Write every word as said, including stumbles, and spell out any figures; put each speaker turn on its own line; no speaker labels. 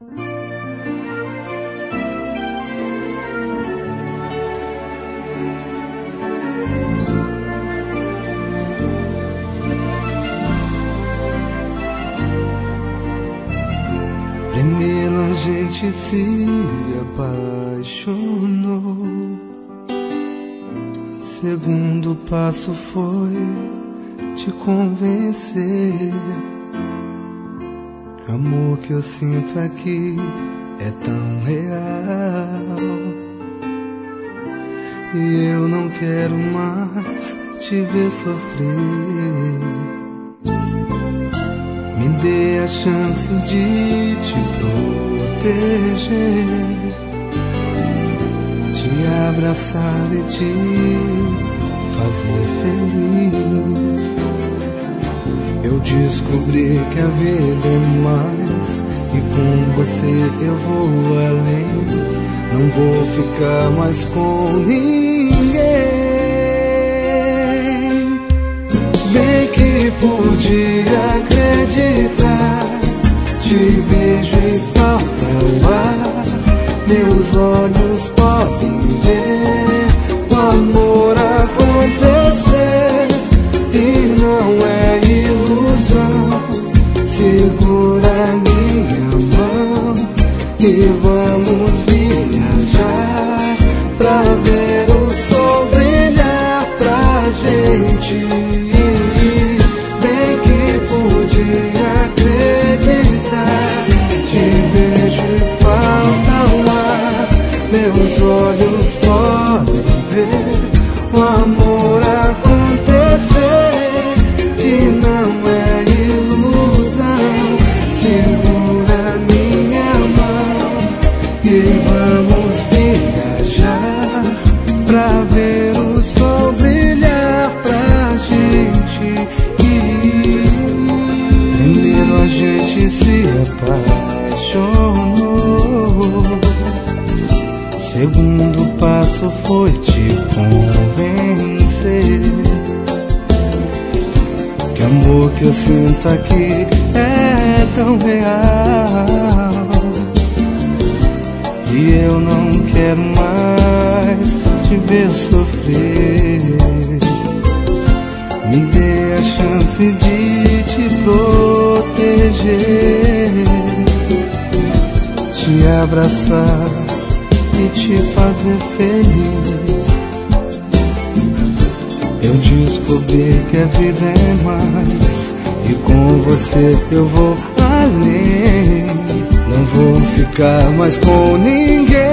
Primeiro a gente se apaixonou, segundo passo foi te convencer que o amor que eu sinto aqui é tão real, e eu não quero mais te ver sofrer. Me dê a chance de te proteger, te abraçar e te fazer feliz. Eu descobri que a vida é mais, e com você eu vou além. Não vou ficar mais com ninguém. Bem que podia acreditar, te vejo e falta o ar. Meus olhos podem ver o amor acontecer, e não é ilusão. Segura minha mão e vamos viajar pra ver o sol brilhar pra gente. Bem que podia acreditar, te vejo e falta o ar. Meus olhos podem ver o amor acontecer, e não é ilusão. Segura minha mão e vamos viajar pra ver o sol brilhar pra gente. Primeiro a gente se apaixonou, segundo passo foi te convencer que o amor que eu sinto aqui é tão real, e eu não quero mais te ver sofrer. Me dê a chance de te proteger, te abraçar e te fazer feliz. Eu descobri que a vida é mais, e com você eu vou além. Não vou ficar mais com ninguém.